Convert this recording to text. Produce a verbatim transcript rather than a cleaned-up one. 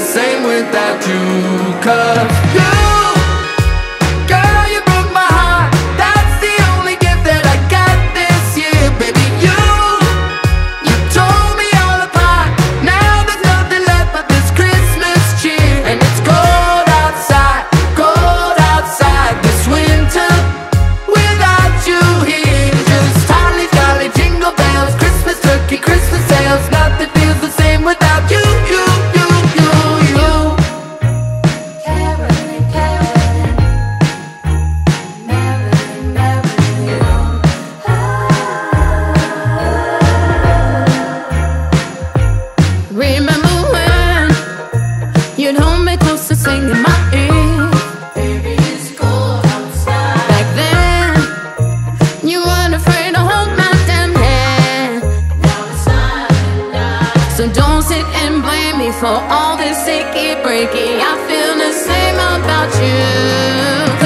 same without you. 'Cause you, girl, you broke my heart. That's the only gift that I got this year. Baby, you, you tore me all apart. Now there's nothing left but this Christmas cheer. And it's cold outside, cold outside this winter without you here. Just holly jolly jingle bells, Christmas turkey, Christmas sales. Nothing feels the same without you, you, you, you, you. Caroling, caroling, merrily, merrily on. Remember when you'd hold me close and sing in my ear? Baby, it's cold outside. Back then, you weren't afraid to hold my damn hand. Now it's silent night. So don't sit and blame me for all this achy breaky. I feel the same about you.